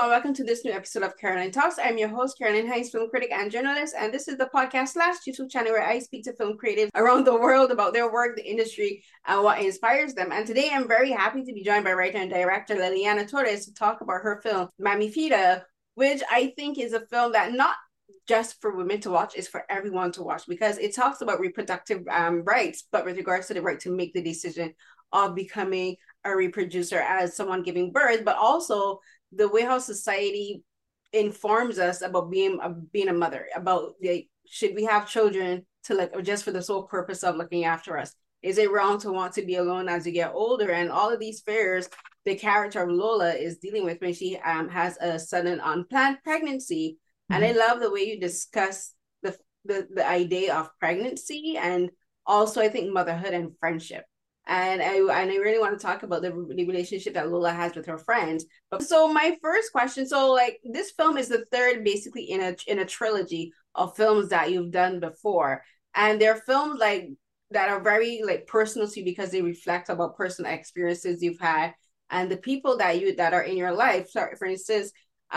and welcome to this new episode of Caroline Talks. I'm your host, Caroline Hines, film critic and journalist, and this is the podcast slash YouTube channel where I speak to film creatives around the world about their work, the industry, and what inspires them. And today I'm very happy to be joined by writer and director Liliana Torres to talk about her film, Mamifita, which I think is a film that not just for women to watch, is for everyone to watch because it talks about reproductive rights, but with regards to the right to make the decision of becoming a reproducer as someone giving birth, but also the way how society informs us about being a mother, about should we have children to just for the sole purpose of looking after us? Is it wrong to want to be alone as you get older? And all of these fears the character of Lola is dealing with when she has a sudden unplanned pregnancy. Mm-hmm. And I love the way you discuss the idea of pregnancy and also I think motherhood and friendship. And I really want to talk about the relationship that Lola has with her friends. But so my first question, so like this film is the third basically in a trilogy of films that you've done before. And they're films like that are very like personal to you because they reflect about personal experiences you've had and the people that are in your life. So for instance,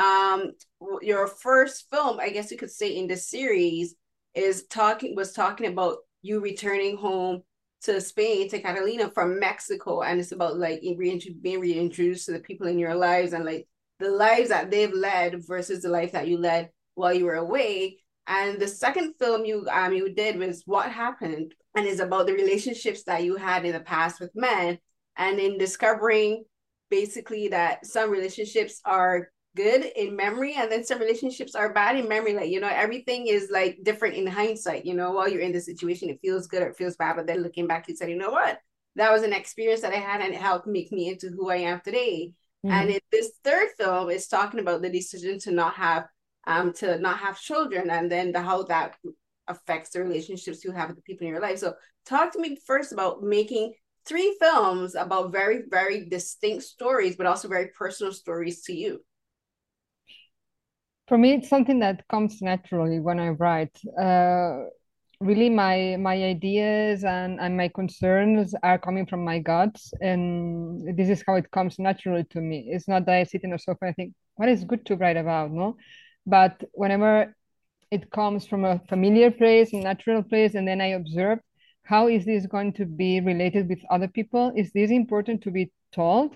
your first film, I guess you could say in this series, was talking about you returning home to Spain, to Catalina from Mexico. And it's about like being reintroduced to the people in your lives and like the lives that they've led versus the life that you led while you were away. And the second film you did was What Happened, and is about the relationships that you had in the past with men, and in discovering basically that some relationships are good in memory and then some relationships are bad in memory. Like, everything is like different in hindsight. While you're in the situation, it feels good or it feels bad, but then looking back, you said, you know what, that was an experience that I had and it helped make me into who I am today. Mm-hmm. And in this third film, it's talking about the decision to not have children, and then how that affects the relationships you have with the people in your life. So talk to me first about making 3 films about very, very distinct stories, but also very personal stories to you. For me, it's something that comes naturally when I write. Really, my ideas and my concerns are coming from my guts, and this is how it comes naturally to me. It's not that I sit in a sofa and think, what is good to write about, no? But whenever it comes from a familiar place, a natural place, and then I observe, how is this going to be related with other people? Is this important to be told?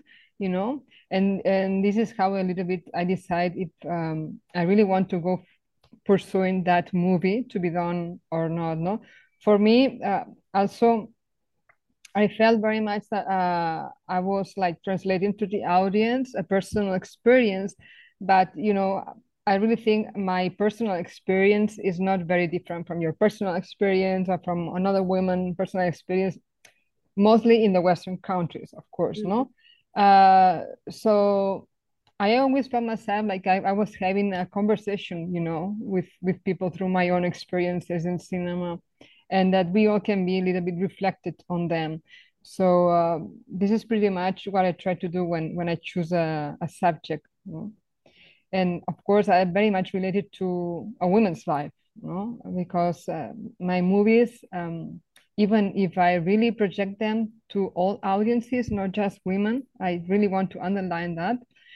And this is how a little bit I decide if I really want to go pursuing that movie to be done or not. No, for me also I felt very much that I was like translating to the audience a personal experience, but I really think my personal experience is not very different from your personal experience or from another woman's personal experience, mostly in the Western countries, of course. Mm-hmm. No, so I always felt myself like I was having a conversation, with people through my own experiences in cinema, and that we all can be a little bit reflected on them. So this is pretty much what I try to do when I choose a subject. And of course, I very much related to a woman's life, because my movies, even if I really project them to all audiences, not just women, I really want to underline that.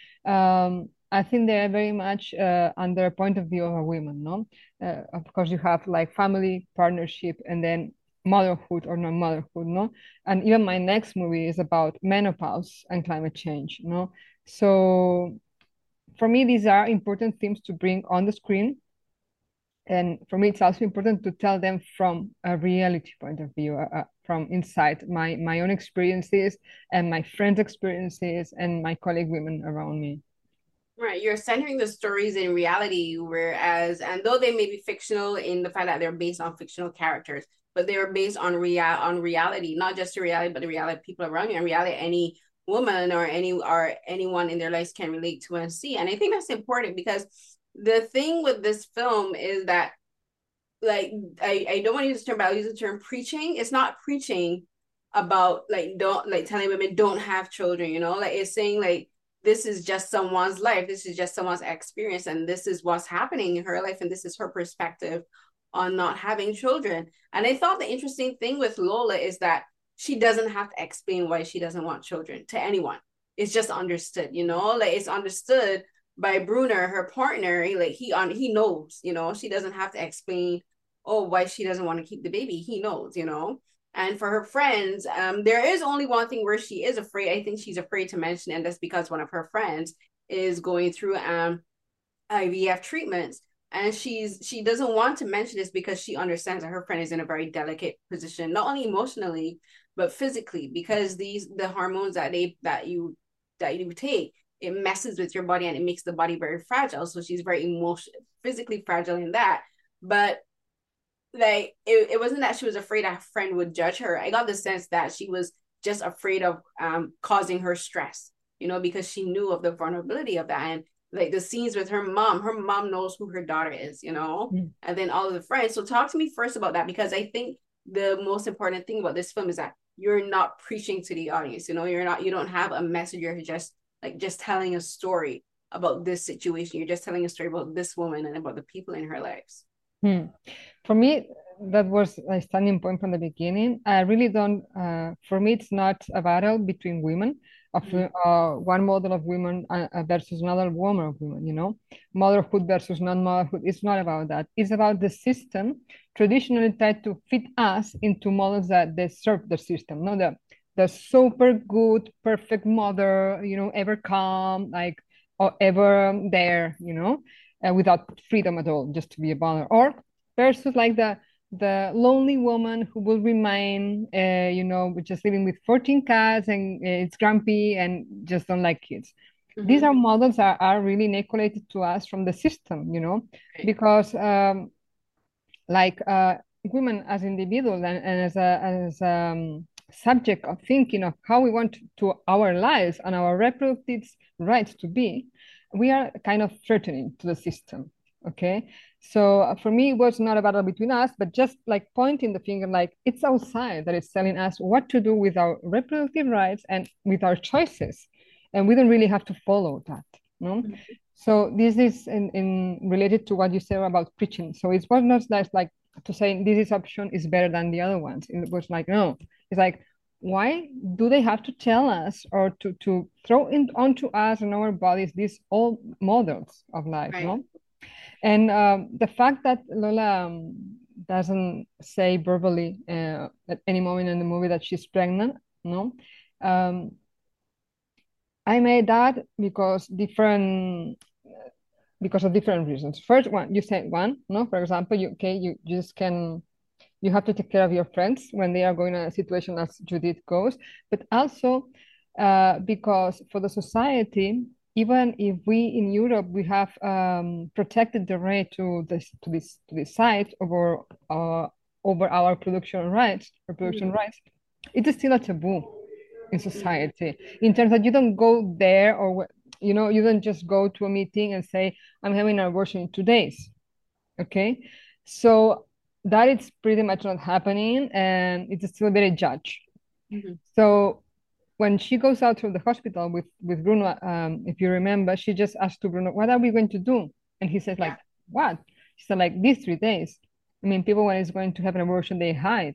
I think they are very much under a point of view of a woman, no? Of course, you have like family, partnership, and then motherhood or not motherhood, no? And even my next movie is about menopause and climate change, no? So for me, these are important themes to bring on the screen. And for me, it's also important to tell them from a reality point of view, from inside my own experiences and my friends' experiences and my colleague women around me. Right, you're centering the stories in reality, and though they may be fictional in the fact that they're based on fictional characters, but they are based on reality, not just the reality, but the reality of people around you, and reality any woman or anyone in their lives can relate to and see. And I think that's important because the thing with this film is that, like, I don't want to use the term, but I'll use the term preaching. It's not preaching about don't telling women don't have children, like it's saying like this is just someone's life, this is just someone's experience, and this is what's happening in her life, and this is her perspective on not having children. And I thought the interesting thing with Lola is that she doesn't have to explain why she doesn't want children to anyone. It's just understood, like it's understood by Brunner, her partner, he knows, you know, she doesn't have to explain, oh, why she doesn't want to keep the baby. He knows, you know. And for her friends, there is only one thing where she is afraid. I think she's afraid to mention it, and that's because one of her friends is going through IVF treatments. And she doesn't want to mention this because she understands that her friend is in a very delicate position, not only emotionally, but physically, because the hormones that you take, it messes with your body and it makes the body very fragile. So she's very physically fragile in that. But like it wasn't that she was afraid a friend would judge her. I got the sense that she was just afraid of causing her stress, you know, because she knew of the vulnerability of that. And like the scenes with her mom knows who her daughter is, you know, and then all of the friends. So talk to me first about that, because I think the most important thing about this film is that you're not preaching to the audience, you know, you don't have a message, you're just telling a story about this situation. You're just telling a story about this woman and about the people in her lives. For me, that was a standing point from the beginning. I really don't, for me, it's not a battle between women, of one model of women versus another woman of women, you know, motherhood versus non-motherhood. It's not about that. It's about the system traditionally tried to fit us into models that they serve the system, not the super good, perfect mother, you know, ever calm, like, or ever there, you know, without freedom at all, just to be a mother, or versus like the lonely woman who will remain, you know, just living with 14 cats and it's grumpy and just don't like kids. These are models that are really inoculated to us from the system, you know, because like women as individuals and as subject of thinking of how we want to our lives and our reproductive rights to be, we are kind of threatening to the system. Okay, so for me, it was not a battle between us, but just like pointing the finger, like it's outside that is telling us what to do with our reproductive rights and with our choices, and we don't really have to follow that. No. So this is in related to what you said about preaching. So it was not like to say this option is better than the other ones. It was like, no, it's like, why do they have to tell us or to throw in onto us and our bodies these old models of life, no? And the fact that Lola doesn't say verbally at any moment in the movie that she's pregnant, no? I made that because of different reasons. First one, you said one, no? For example, you just can, you have to take care of your friends when they are going in a situation as Judith goes, but also because for the society, even if we in Europe we have protected the right to this site over our reproduction rights, it is still a taboo in society, in terms that you don't go there, or you know, you don't just go to a meeting and say, I'm having an abortion in 2 days. Okay, so that is pretty much not happening, and it's still very judged. So when she goes out from the hospital with Bruno, if you remember, she just asked to Bruno, what are we going to do? And he says, like, what? She said, like, these 3 days. I mean, people, when it's going to have an abortion, they hide.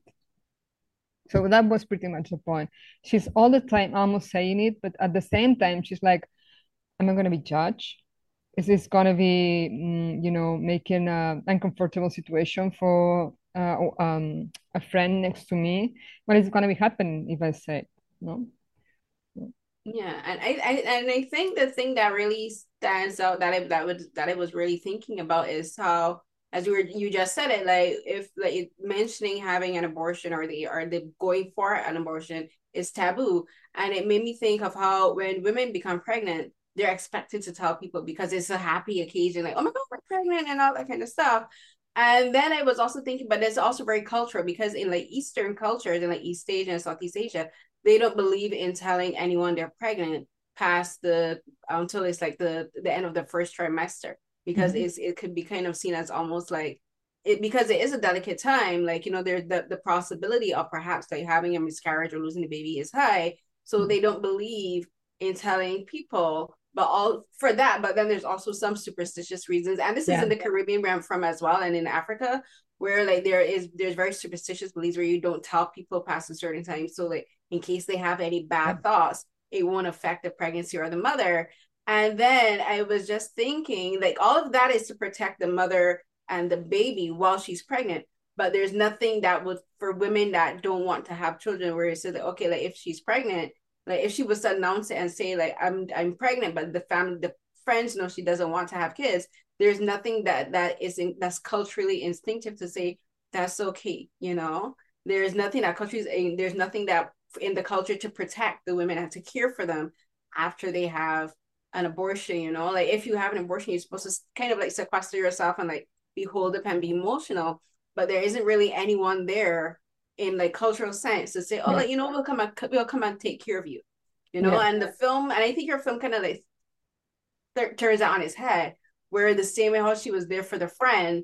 So that was pretty much the point. She's all the time almost saying it, but at the same time, she's like, am I going to be judged? Is this going to be, you know, making an uncomfortable situation for a friend next to me? What is going to be happening if I say no? Yeah, and I think the thing that really stands out that I was really thinking about is how, as you just said it, like if like mentioning having an abortion or the going for an abortion is taboo, and it made me think of how when women become pregnant, they're expected to tell people because it's a happy occasion, like, oh my God, we're pregnant and all that kind of stuff. And then I was also thinking, but it's also very cultural, because in like Eastern cultures, in like East Asia and Southeast Asia, they don't believe in telling anyone they're pregnant past the until it's like the end of the first trimester, because it could be kind of seen as almost like it, because it is a delicate time, like, you know, there's the possibility of perhaps like having a miscarriage or losing the baby is high, so they don't believe in telling people. But all for that, but then there's also some superstitious reasons, and this is in the Caribbean where I'm from as well, and in Africa, where like there's very superstitious beliefs where you don't tell people past a certain time, so like in case they have any bad thoughts, it won't affect the pregnancy or the mother. And then I was just thinking, like, all of that is to protect the mother and the baby while she's pregnant. But there's nothing that would, for women that don't want to have children, where it says like, okay, like if she's pregnant, like if she was to announce it and say like I'm pregnant, but the family, the friends know she doesn't want to have kids. There's nothing that's culturally instinctive to say that's okay. There's nothing that there's nothing that in the culture to protect the women and to care for them after they have an abortion. Like if you have an abortion, you're supposed to kind of like sequester yourself and like be holed up and be emotional, but there isn't really anyone there in like cultural sense to say, oh, Yeah. like, we'll come and take care of you. Yeah. And the film, and I think your film kind of like turns it on his head, where the same way how she was there for the friend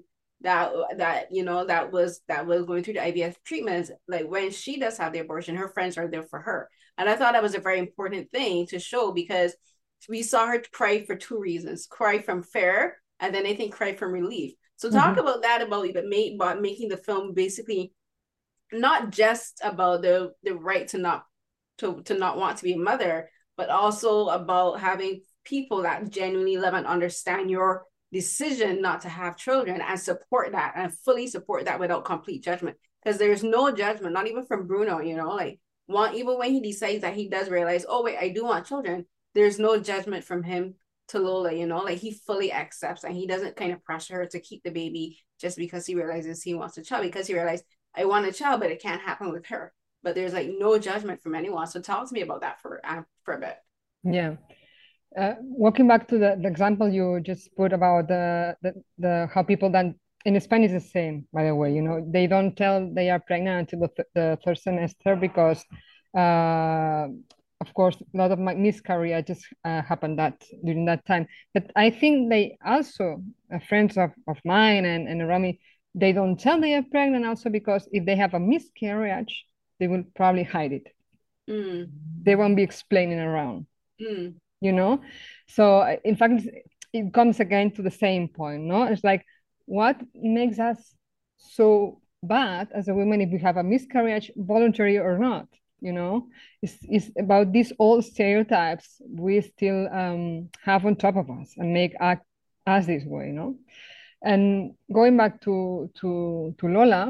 that was going through the IVF treatments, like when she does have the abortion, her friends are there for her. And I thought that was a very important thing to show, because we saw her cry for two reasons: cry from fear, and then I think cry from relief. So talk Mm-hmm. about that, about making the film basically not just about the right to not want to be a mother, but also about having people that genuinely love and understand your decision not to have children, and support that and fully support that without complete judgment. Because there's no judgment, not even from Bruno, like even when he decides that he does realize, oh wait, I do want children, there's no judgment from him to Lola, like he fully accepts, and he doesn't kind of pressure her to keep the baby just because he realizes he wants a child, because he realized, I want a child, but it can't happen with her. But there's like no judgment from anyone. So talk to me about that for a bit. Yeah. Walking back to the example you just put about the how people then in Spanish is the same, by the way. They don't tell they are pregnant until the third semester because, uh, of course, a lot of my miscarriages happened that during that time. But I think they also, friends of mine and Rami, they don't tell they are pregnant also because if they have a miscarriage, they will probably hide it. Mm, They won't be explaining around. mm, you know so in fact it comes again to the same point. No, it's like, what makes us so bad as a woman if we have a miscarriage, voluntary or not? It's about these old stereotypes we still have on top of us and make us this way. And going back to Lola,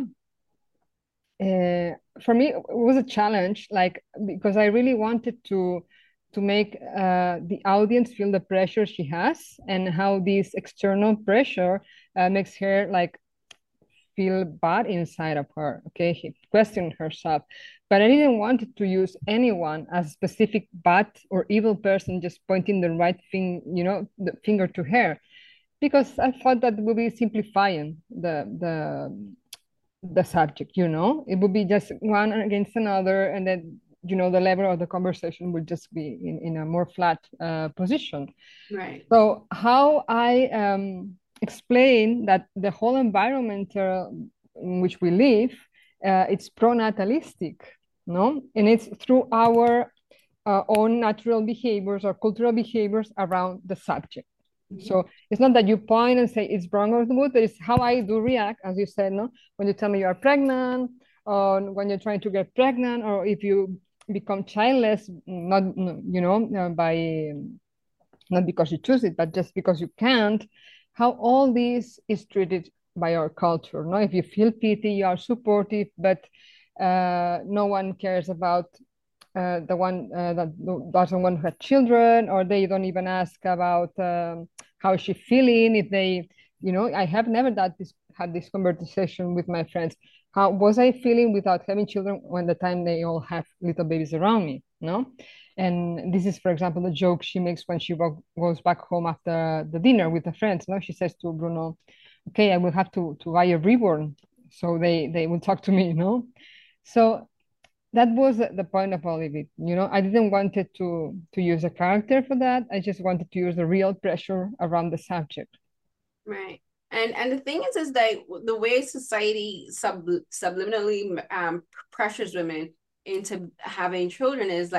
for me it was a challenge, like, because I really wanted to make the audience feel the pressure she has and how this external pressure makes her like feel bad inside of her. Okay, she questioned herself, but I didn't want to use anyone as a specific bad or evil person just pointing the right thing, the finger to her, because I thought that would be simplifying the subject. It would be just one against another, and then the level of the conversation would just be in a more flat position. right. So how I explain that the whole environment in which we live, it's pronatalistic, no, and it's through our own natural behaviors or cultural behaviors around the subject. So it's not that you point and say it's wrong or good, but it's how I do react, as you said, no? When you tell me you are pregnant, or when you're trying to get pregnant, or if you become childless, not by not because you choose it, but just because you can't. How all this is treated by our culture. No, if you feel pity, you are supportive, but no one cares about the one that doesn't want to have children, or they don't even ask about how is she feeling. If they, I have never had this conversation with my friends. How was I feeling without having children when the time they all have little babies around me? No, and this is, for example, the joke she makes when she goes back home after the dinner with the friends. No, she says to Bruno, "Okay, I will have to buy a reborn, so they will talk to me." So that was the point of all of it. I didn't want it to use a character for that. I just wanted to use the real pressure around the subject. Right. And the thing is that the way society subliminally pressures women into having children is like,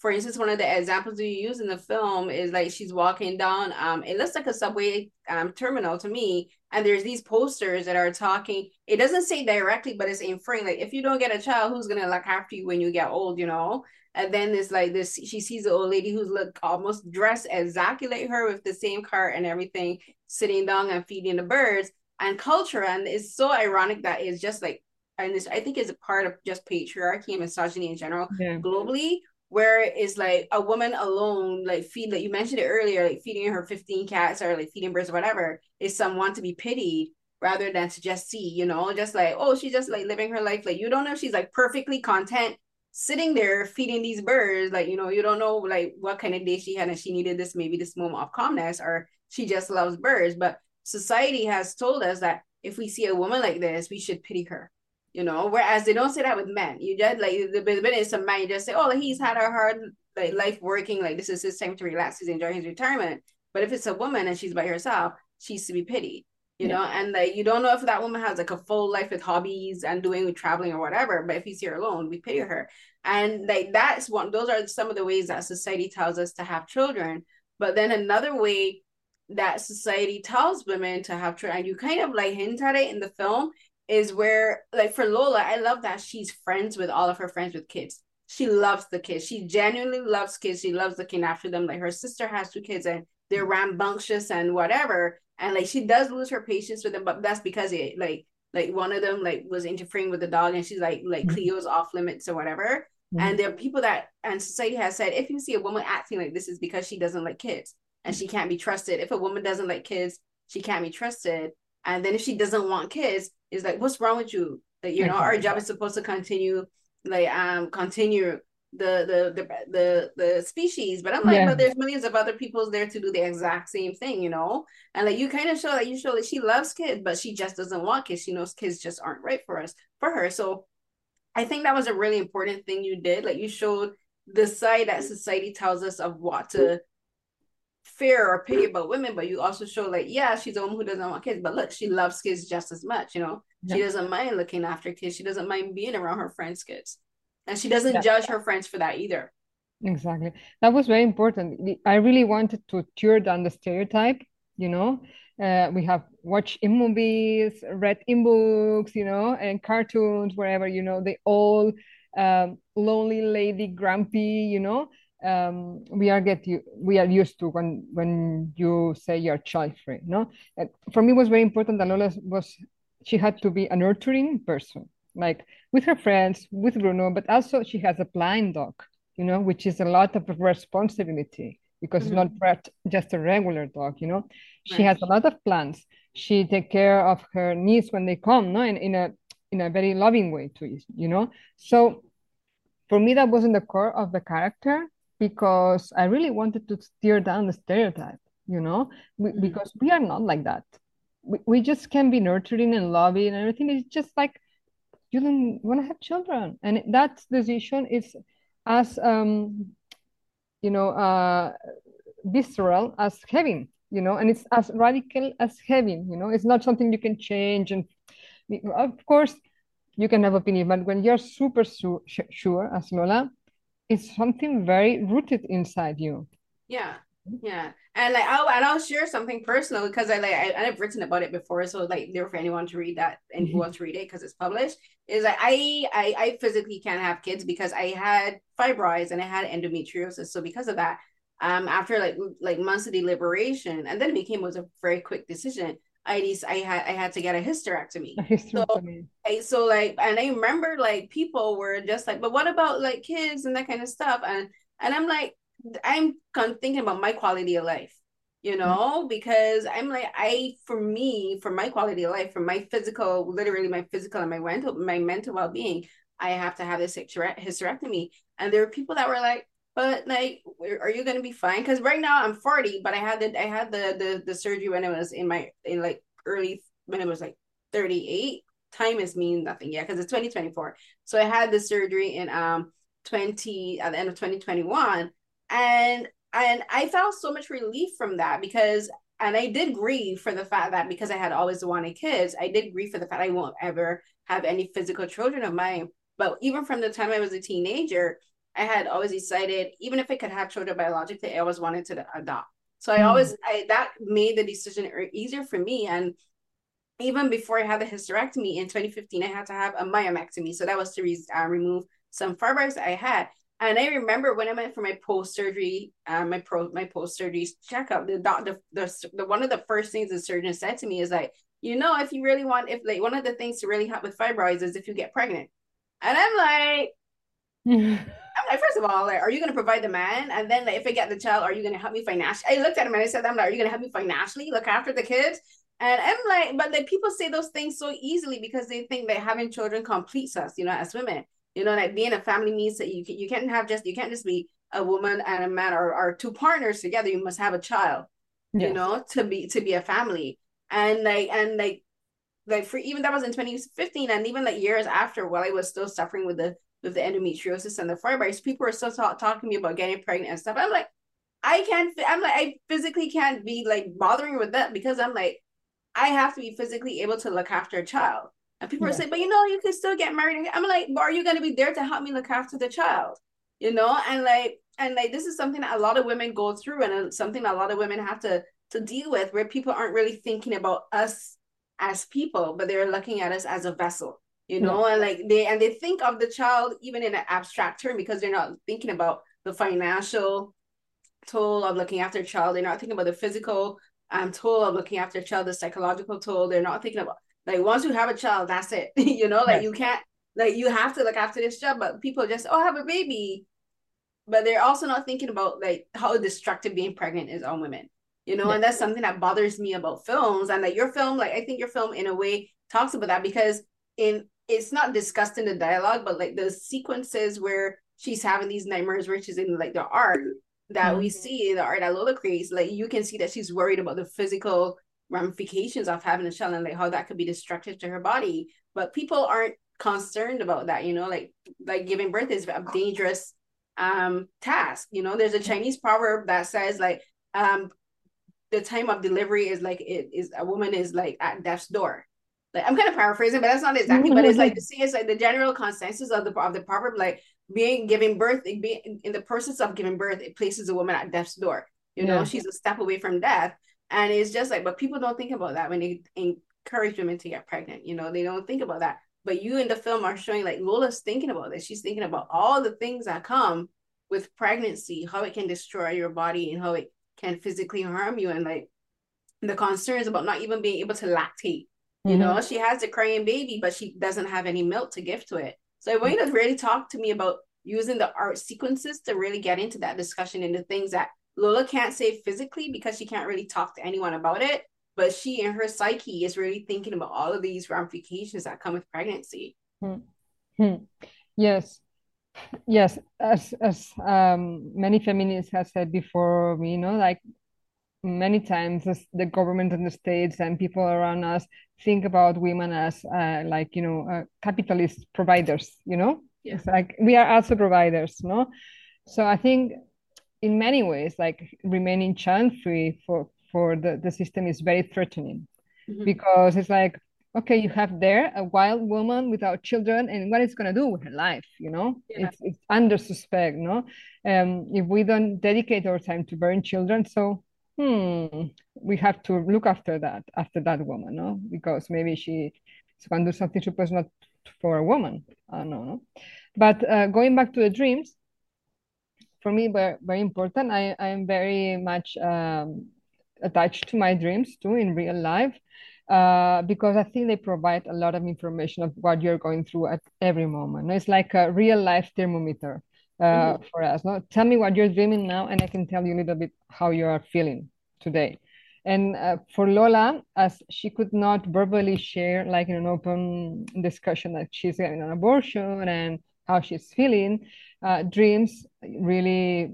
for instance, one of the examples you use in the film is like she's walking down, it looks like a subway terminal to me, and there's these posters that are talking. It doesn't say directly, but it's inferring like if you don't get a child, who's gonna look after you when you get old, you know? And then it's like this, she sees the old lady who's look almost dressed exactly like her with the same cart and everything, sitting down and feeding the birds and culture. And it's so ironic that it's just like, and this I think is a part of just patriarchy and misogyny in general Yeah. globally, where it's like a woman alone, like feed, like you mentioned it earlier, like feeding her 15 cats or like feeding birds or whatever, is someone to be pitied rather than to just see, you know, just like, oh, she's just like living her life. Like you don't know if she's like perfectly content sitting there feeding these birds. Like, you know, you don't know like what kind of day she had and she needed this, maybe this moment of calmness, or she just loves birds. But society has told us that if we see a woman like this, we should pity her, you know, whereas they don't say that with men. You just like the minute it's a man, you just say, oh, like, he's had a hard like life working, like this is his time to relax, he's enjoying his retirement. But if it's a woman and she's by herself, she's to be pitied, you know. And like you don't know if that woman has like a full life with hobbies and doing traveling or whatever, but if you see her alone, we pity her. And like that's one, those are some of the ways that society tells us to have children. But then another way that society tells women to have children, and you kind of like hint at it in the film, is where like for Lola, I love that she's friends with all of her friends with kids. She loves the kids. She genuinely loves kids. She loves looking after them. Like her sister has two kids and they're rambunctious and whatever. And like she does lose her patience with them, but that's because it like one of them like was interfering with the dog and she's like Cleo's off limits or whatever. And there are people that, and society has said, if you see a woman acting like this, is because she doesn't like kids and she can't be trusted. If a woman doesn't like kids, she can't be trusted. And then if she doesn't want kids, it's like, what's wrong with you? That, you know, our job is supposed to continue, like continue the species. But I'm like, but there's millions of other peoples there to do the exact same thing, you know? And like you kind of show that, you show that she loves kids, but she just doesn't want kids. She knows kids just aren't right for her. So I think that was a really important thing you did. Like you showed the side that society tells us of what to fear or pity about women, but you also show like, yeah, she's a woman who doesn't want kids, but look, she loves kids just as much, you know. She doesn't mind looking after kids. She doesn't mind being around her friends' kids. And she doesn't judge her friends for that either. Exactly. That was very important. I really wanted to tear down the stereotype, you know. We have watched in movies, read in books, you know, and cartoons, wherever, you know, they all lonely lady, grumpy, you know. We are used to when you say you're child free, no? For me, it was very important that Lola she had to be a nurturing person, like with her friends, with Bruno, but also she has a blind dog, you know, which is a lot of responsibility because it's not just a regular dog, you know. She has a lot of plans. She take care of her needs when they come, no, in a very loving way too, you know. So for me, that wasn't the core of the character because I really wanted to steer down the stereotype, you know, because we are not like that. We just can be nurturing and loving and everything. It's just like you don't want to have children, and that decision is as you know, visceral as having, you know, and it's as radical as having, you know. It's not something you can change, and of course you can have opinion, but when you're super sure as Lola, it's something very rooted inside you. Yeah. And like I'll share something personal because I've written about it before, so like there for anyone to read that and who wants to read it because it's published, is like I physically can't have kids because I had fibroids and I had endometriosis. So because of that, after like months of deliberation, and then it was a very quick decision. I had to get a hysterectomy. So like, and I remember like people were just like, but what about like kids and that kind of stuff, and I'm like, I'm thinking about my quality of life, you know, because I'm like, for my quality of life, for my physical, literally my physical and my mental well-being, I have to have this hysterectomy. And there were people that were like, but like, are you going to be fine? Because right now I'm 40, but I had the surgery when it was in like early, when it was like 38. Time is mean nothing yet because it's 2024. So I had the surgery in at the end of 2021. And I felt so much relief from that because, and I did grieve for the fact that because I had always wanted kids, I did grieve for the fact I won't ever have any physical children of mine. But even from the time I was a teenager, I had always decided, even if I could have children biologically, I always wanted to adopt. So Mm. that made the decision easier for me. And even before I had the hysterectomy in 2015, I had to have a myomectomy. So that was to remove some fibroids I had. And I remember when I went for my post surgery, my post surgery checkup, the one of the first things the surgeon said to me is like, if you really want, if like one of the things to really help with fibroids is if you get pregnant. And I'm like, first of all, like, are you going to provide the man? And then, like, if I get the child, are you going to help me financially? I looked at him and I said, I'm like, are you going to help me financially look after the kids? And I'm like, but like people say those things so easily because they think that having children completes us, as women. Like being a family means that you can't you can't just be a woman and a man or two partners together. You must have a child, Yes. to be a family. And like for even that was in 2015, and even like years after, while I was still suffering with the endometriosis and the fibroids, people were still talking to me about getting pregnant and stuff. I'm like, I physically can't be like bothering with that because I'm like, I have to be physically able to look after a child. And people are Yes. saying, but you can still get married. I'm like, but are you going to be there to help me look after the child? And like this is something that a lot of women go through, and something a lot of women have to deal with, where people aren't really thinking about us as people, but they're looking at us as a vessel. Yes. And like they think of the child even in an abstract term because they're not thinking about the financial toll of looking after a child. They're not thinking about the physical toll of looking after a child, the psychological toll. They're not thinking about like once you have a child, that's it. Like Yes. you can't like you have to look after this child, but people just have a baby, but they're also not thinking about like how destructive being pregnant is on women. Yes. And that's something that bothers me about films. And like your film, like I think your film in a way talks about that because in it's not discussed in the dialogue, but like the sequences where she's having these nightmares where she's in like the art that we Mm. see, the art that Lola creates, like you can see that she's worried about the physical ramifications of having a child and like how that could be destructive to her body. But people aren't concerned about that, like giving birth is a dangerous task. There's a Chinese proverb that says like the time of delivery is like it is a woman is like at death's door. Like I'm kind of paraphrasing, but that's not exactly. But it's like to see it's like the general consensus of the proverb, like giving birth, being in the process of giving birth, it places a woman at death's door. Yeah. She's a step away from death, and it's just like, but people don't think about that when they encourage women to get pregnant. They don't think about that. But you in the film are showing like Lola's thinking about this. She's thinking about all the things that come with pregnancy, how it can destroy your body and how it can physically harm you, and like the concerns about not even being able to lactate. Mm-hmm. She has a crying baby, but she doesn't have any milk to give to it. So I want you to really talk to me about using the art sequences to really get into that discussion into things that Lola can't say physically because she can't really talk to anyone about it. But she in her psyche is really thinking about all of these ramifications that come with pregnancy. Mm-hmm. Yes. Yes. As many feminists have said before me, like many times the government and the states and people around us think about women as like capitalist providers. Yeah. It's like we are also providers, no? So I think in many ways, like remaining child free for the system is very threatening, Mm-hmm. because it's like, okay, you have there a wild woman without children, and what it's going to do with her life, Yeah. it's under suspect, no? If we don't dedicate our time to bearing children, so we have to look after that woman, no? Because maybe she's going to do something she was not for a woman. I don't know, no? But going back to the dreams, for me, very, very important. I am very much attached to my dreams too in real life, because I think they provide a lot of information of what you're going through at every moment. It's like a real life thermometer Mm-hmm. for us. No? Tell me what you're dreaming now, and I can tell you a little bit how you are feeling today. And for Lola, as she could not verbally share, like in an open discussion, that she's getting an abortion and how she's feeling, dreams really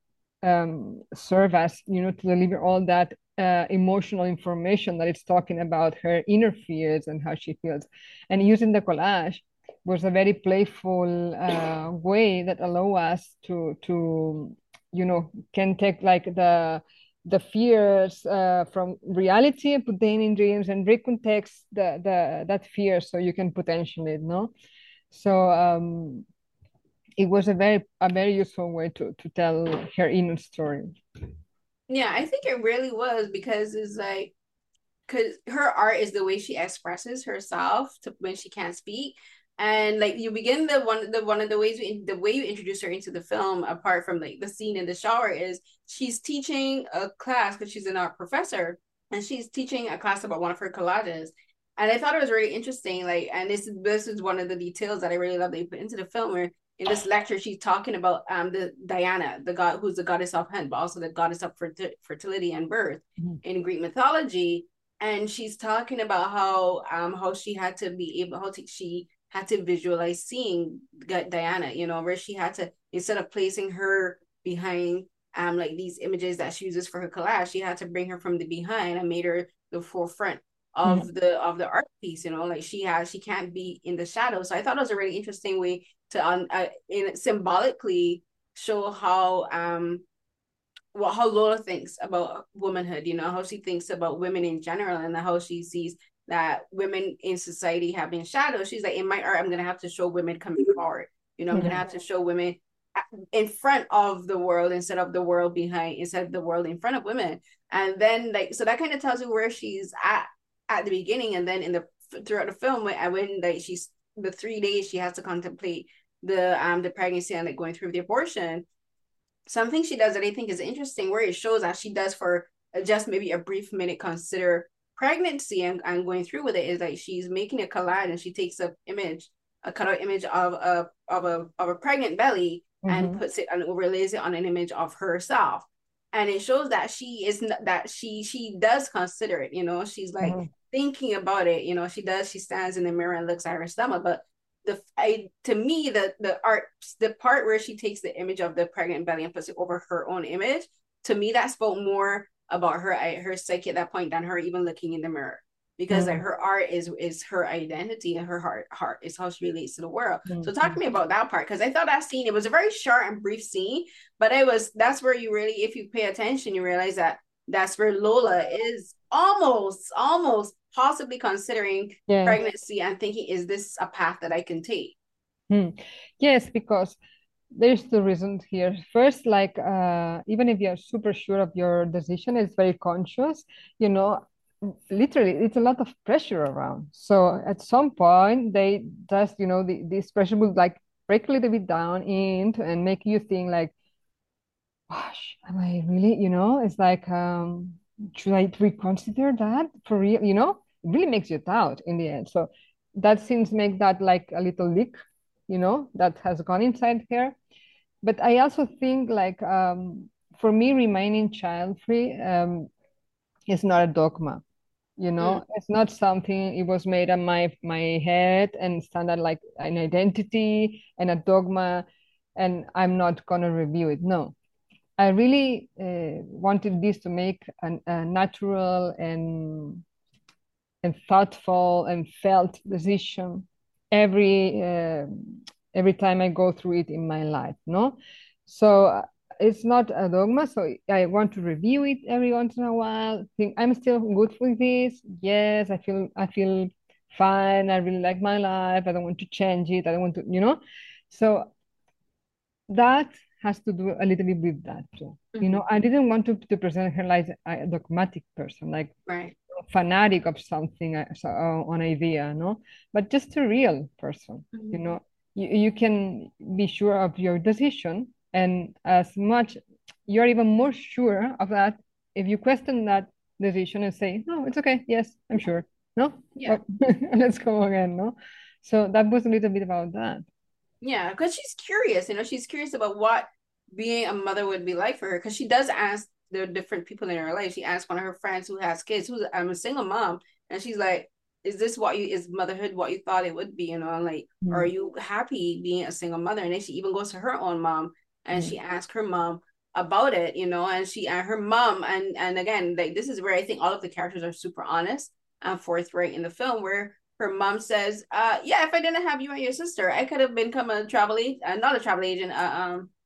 serve as, to deliver all that emotional information that it's talking about her inner fears and how she feels. And using the collage was a very playful way that allow us to can take like the fears from reality and put them in dreams and recontext that fear so you can potentially it, no? So it was a very useful way to tell her inner story. Yeah, I think it really was because it's like because her art is the way she expresses herself to when she can't speak. And like you begin one of the ways the way you introduce her into the film, apart from like the scene in the shower, is she's teaching a class because she's an art professor, and she's teaching a class about one of her collages. And I thought it was really interesting. Like, and this is one of the details that I really love they put into the film. Where in this lecture she's talking about the Diana, the god who's the goddess of hunt, but also the goddess of fertility and birth in Greek mythology, and she's talking about how she had to be able she had to visualize seeing Diana, you know, where she had to, instead of placing her behind like these images that she uses for her collage, she had to bring her from the behind and made her the forefront Mm-hmm. of the art piece, you know, like she can't be in the shadow. So I thought it was a really interesting way to in symbolically show how well, how Lola thinks about womanhood, you know, how she thinks about women in general and how she sees that women in society have been shadowed. She's like, in my art, I'm going to have to show women coming forward. You know, I'm going to Mm-hmm. have to show women in front of the world instead of the world behind, instead of the world in front of women. And then, like, so that kind of tells you where she's at the beginning. And then in the throughout the film, when like she's the 3 days she has to contemplate the pregnancy and like going through the abortion, something she does that I think is interesting, where it shows that she does for just maybe a brief minute consider pregnancy and going through with it, is like she's making a collage and she takes a cutout image of a pregnant belly and Mm-hmm. puts it and overlays it on an image of herself. And it shows that she does consider it, you know, she's like Mm-hmm. thinking about it, you know, she stands in the mirror and looks at her stomach, but to me the part where she takes the image of the pregnant belly and puts it over her own image, to me that spoke more about her psyche at that point than her even looking in the mirror, because like Mm-hmm. her art is her identity, and her heart is how she relates to the world. So talk Mm-hmm. to me about that part, because I thought that scene, it was a very short and brief scene, but it was that's where you really, if you pay attention, you realize that that's where Lola is almost possibly considering Yes. pregnancy and thinking, is this a path that I can take? Mm. Yes, because there's two reasons here. First, like even if you're super sure of your decision, it's very conscious, you know, literally it's a lot of pressure around. So at some point they just, you know, this pressure will like break a little bit down into and make you think like, gosh, am I really, you know, it's like should I reconsider that for real? You know, it really makes you doubt in the end. So that seems make that like a little leak, you know, that has gone inside here. But I also think like for me remaining child free is not a dogma, you Mm, know, it's not something it was made on my head and standard like an identity and a dogma, and I'm not gonna review it. No, I really wanted this to make a natural and thoughtful and felt decision every uh, every time I go through it in my life. No, so it's not a dogma. So I want to review it every once in a while. Think I'm still good for this. Yes, I feel fine. I really like my life. I don't want to change it. I don't want to, you know. So that has to do a little bit with that too. You mm-hmm. know, I didn't want to present her like a dogmatic person, like Right. fanatic of something, on idea, no, but just a real person. You Mm-hmm. know, you can be sure of your decision, and as much you're even more sure of that if you question that decision and say, no, it's okay. Yes, I'm sure. No, Yeah. oh, let's go again. No, so that was a little bit about that. Yeah, because she's curious, you know, she's curious about what being a mother would be like for her. Because she does ask the different people in her life. She asked one of her friends who has kids, who's I'm a single mom, and she's like, "Is this what you is motherhood what you thought it would be?" You know, and like, or are Mm, you happy being a single mother? And then she even goes to her own mom and mm, she asks her mom about it, you know, and she and her mom and again, like this is where I think all of the characters are super honest and forthright in the film, where her mom says, yeah, if I didn't have you and your sister, I could have become a travel agent, not a travel agent,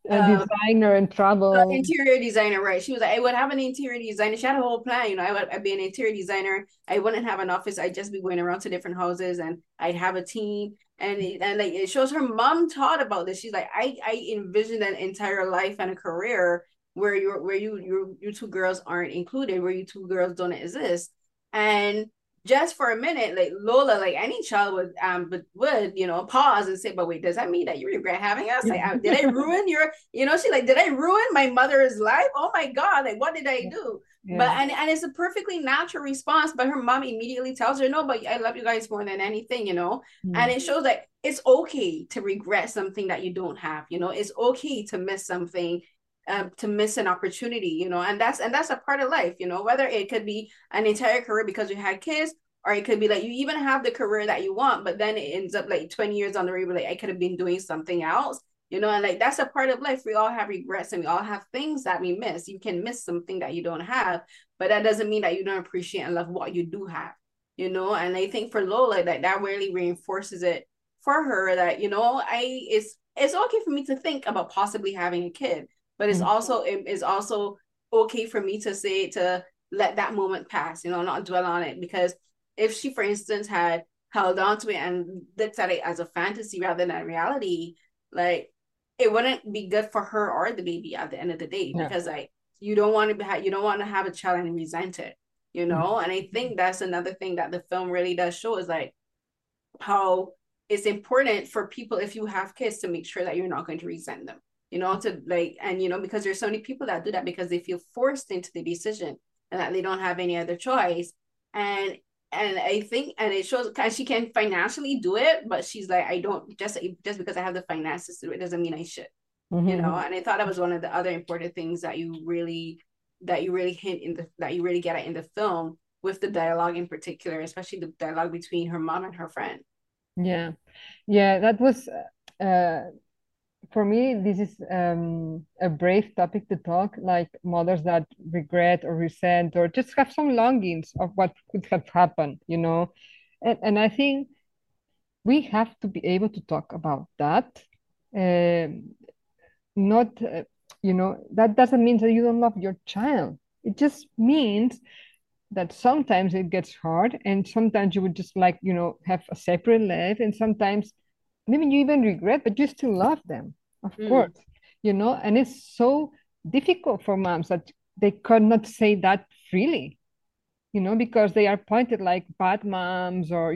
A designer and travel. interior designer, right? She was like, I would have an interior designer. She had a whole plan, you know. I'd be an interior designer. I wouldn't have an office. I'd just be going around to different houses, and I'd have a team. And like it shows her mom taught about this. She's like, I envisioned an entire life and a career where you two girls aren't included, where you two girls don't exist. And just for a minute, like Lola, like any child would pause and say, "But wait, does that mean that you regret having us? Like, did I ruin your, she like, did I ruin my mother's life? Oh my God, like what did I do?" Yeah. But and it's a perfectly natural response. But her mom immediately tells her, "No, but I love you guys more than anything, you know." And it shows that it's okay to regret something that you don't have. You know, it's okay to miss something, to miss an opportunity, and that's a part of life, whether it could be an entire career because you had kids, or it could be like you even have the career that you want, but then it ends up like 20 years on the road, like I could have been doing something else, and like that's a part of life. We all have regrets and we all have things that we miss. You can miss something that you don't have, but that doesn't mean that you don't appreciate and love what you do have, and I think for Lola that really reinforces it for her that it's okay for me to think about possibly having a kid, but it's also okay for me to say to let that moment pass, not dwell on it. Because if she, for instance, had held on to it and looked at it as a fantasy rather than reality, like it wouldn't be good for her or the baby at the end of the day. Yeah. Because like you don't want to have a child and resent it, and I think that's another thing that the film really does show is like how it's important for people, if you have kids, to make sure that you're not going to resent them, to like, and because there's so many people that do that because they feel forced into the decision and that they don't have any other choice. And I think, and it shows, because she can financially do it, but she's like, I don't, just because I have the finances to do it doesn't mean I should. And I thought that was one of the other important things that you really hint in that you really get at in the film, with the dialogue in particular, especially the dialogue between her mom and her friend. Yeah, yeah, that was for me. This is a brave topic to talk, like mothers that regret or resent or just have some longings of what could have happened, and I think we have to be able to talk about that. Not, that doesn't mean that you don't love your child. It just means that sometimes it gets hard, and sometimes you would just like, have a separate life, and sometimes maybe you even regret, but you still love them, of course, and it's so difficult for moms that they cannot say that freely, because they are pointed like bad moms, or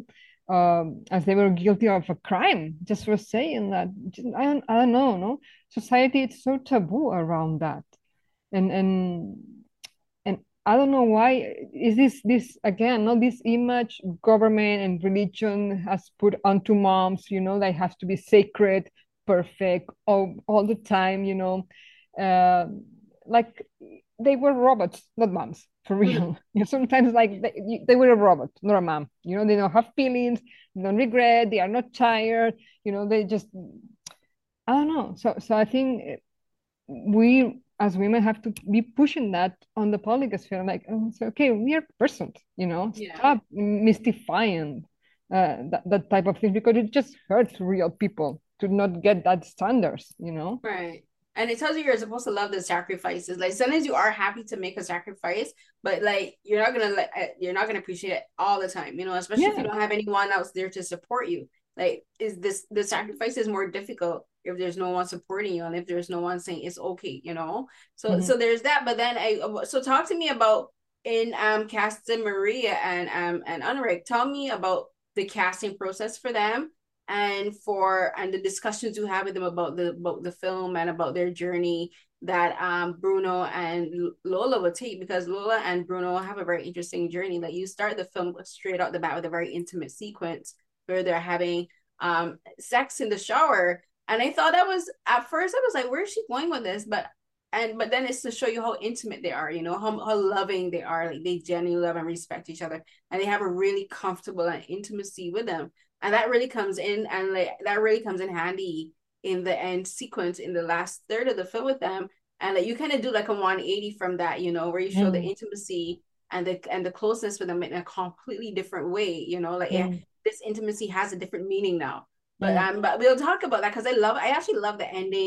as they were guilty of a crime just for saying that. I don't know, no, society, it's so taboo around that, and and I don't know why is this again, no, this image government and religion has put onto moms, they have to be sacred, perfect all the time, uh, like they were robots, not moms, for real. Sometimes like they were a robot, not a mom. They don't have feelings, they don't regret, they are not tired. They just, I don't know. So I think we as women have to be pushing that on the public sphere. Like, oh, it's okay, we are persons. Yeah. Stop mystifying that type of thing, because it just hurts real people to not get that standards. Right. And it tells you you're supposed to love the sacrifices. Like sometimes you are happy to make a sacrifice, but like you're not gonna appreciate it all the time. Especially if you don't have anyone else there to support you. Like, is this the sacrifice is more difficult if there's no one supporting you and if there's no one saying it's okay. So there's that. But then so talk to me about in casting Maria and Unrik. Tell me about the casting process for them, and the discussions you have with them about the film and about their journey that Bruno and Lola would take, because Lola and Bruno have a very interesting journey. Like, you start the film straight out the bat with a very intimate sequence where they're having sex in the shower, and I thought that was, at first I was like, where is she going with this? But then it's to show you how intimate they are, how loving they are. Like, they genuinely love and respect each other, and they have a really comfortable and intimacy with them. And that really comes in, and like that really comes in handy in the end sequence in the last third of the film with them. And like you kind of do like a 180 from that, where you show the intimacy and the closeness with them in a completely different way, like this intimacy has a different meaning now. But we'll talk about that, because I actually love the ending.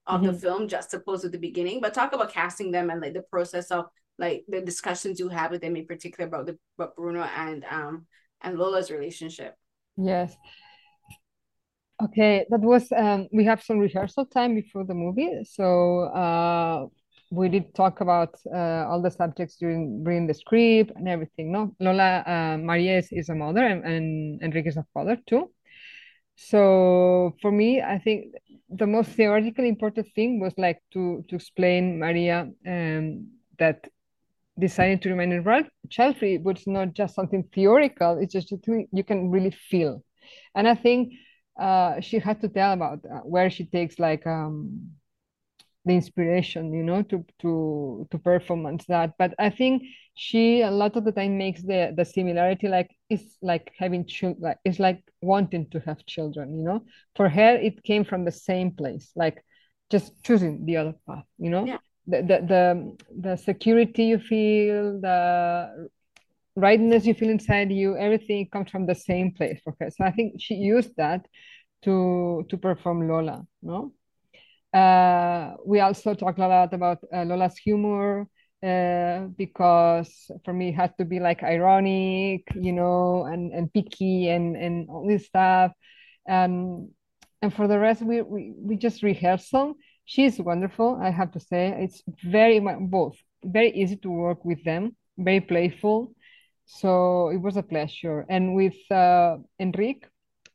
of the film just opposed to the beginning. But talk about casting them and like the process of like the discussions you have with them in particular about Bruno and Lola's relationship. Yes. Okay, that was we have some rehearsal time before the movie, so we did talk about all the subjects during reading the script and everything. No, Lola Maria is a mother, and Enrique is a father too. So for me, I think the most theoretically important thing was like to explain Maria that deciding to remain enrolled child free was not just something theoretical; it's just something you can really feel. And I think she had to tell about where she takes like the inspiration, you know, to performance that. But I think she a lot of the time makes the similarity like it's like having children, like it's like wanting to have children, you know. For her, it came from the same place, like just choosing the other path, you know. Yeah. The security you feel, the rightness you feel inside you, everything comes from the same place for her. So I think she used that to perform Lola, no? We also talked a lot about Lola's humor because for me it has to be like ironic, you know, and picky and all this stuff. And for the rest, we just rehearsal. She's wonderful, I have to say. It's both very easy to work with them, very playful. So it was a pleasure. And with Enrique,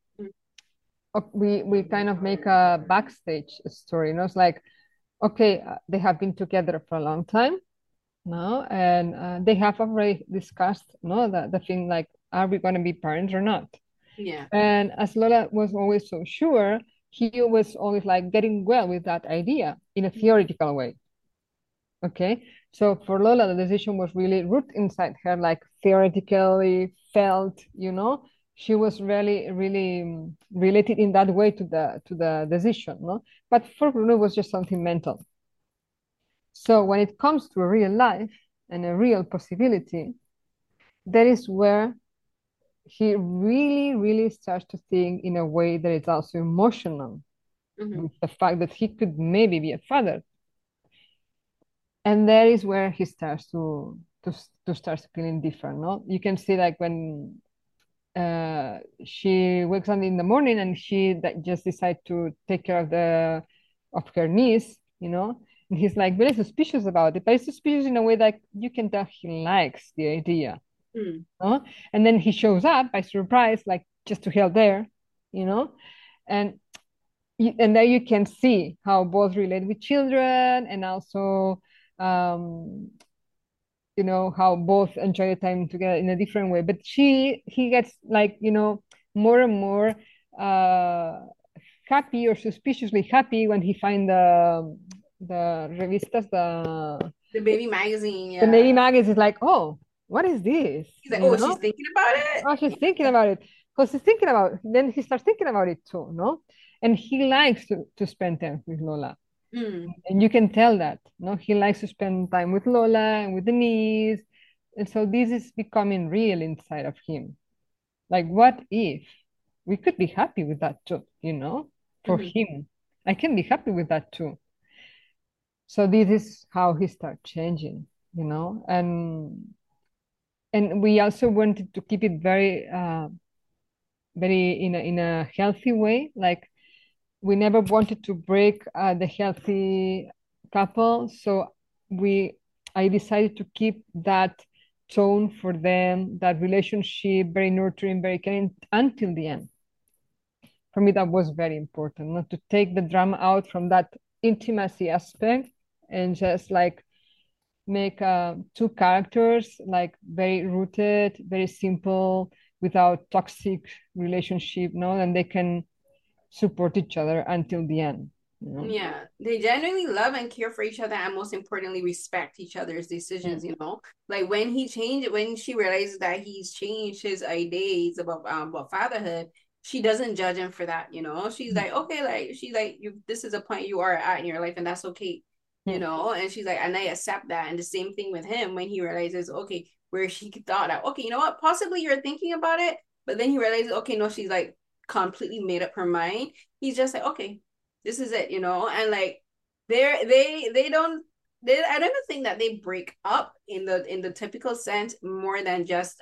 we kind of make a backstage story. You know, it's like, okay, they have been together for a long time now, and they have already discussed, no, the thing like, are we going to be parents or not? Yeah. And as Lola was always so sure, he was always like getting well with that idea in a theoretical way. Okay, so for Lola, the decision was really rooted inside her, like theoretically felt, you know, she was really, really related in that way to the decision, no? But for Bruno, it was just something mental. So when it comes to a real life and a real possibility, that is where he really, really starts to think in a way that is also emotional, with the fact that he could maybe be a father. And that is where he starts to start feeling different. No, you can see like when she wakes up in the morning and she just decides to take care of her niece, you know, and he's like very suspicious about it, but he's suspicious in a way that you can tell he likes the idea. No? And then he shows up by surprise, like just to help there, you know, and and there you can see how both relate with children and also um, you know, how both enjoy the time together in a different way. But he gets like, you know, more and more uh, happy or suspiciously happy when he find the revistas, The baby magazine, the yeah. baby magazine is like, oh, what is this? He's like, You oh, know? she's thinking about it. Oh, he's thinking about it. Because he's thinking about it. Then he starts thinking about it too, no? And he likes to spend time with Lola. And you can tell that, no? He likes to spend time with Lola and with Denise. And so this is becoming real inside of him. Like, what if we could be happy with that too, you know? For him, I can be happy with that too. So this is how he starts changing, you know? And we also wanted to keep it very very in a healthy way. Like we never wanted to break the healthy couple, so I decided to keep that tone for them, that relationship, very nurturing, very caring until the end. For me, that was very important, not to take the drama out from that intimacy aspect and just like make two characters like very rooted, very simple, without toxic relationship, no, and they can support each other until the end. You know? Yeah, they genuinely love and care for each other, and most importantly, respect each other's decisions. You know, like when she realizes that he's changed his ideas about fatherhood, she doesn't judge him for that. You know, she's like, okay, like she's like, you, this is a point you are at in your life, and that's okay. You know, and she's like, and I accept that. And the same thing with him when he realizes, okay, where she thought that, okay, you know what, possibly you're thinking about it, but then he realizes, okay, no, she's like completely made up her mind. He's just like, okay, this is it, you know, and like they don't I don't think that they break up in the typical sense more than just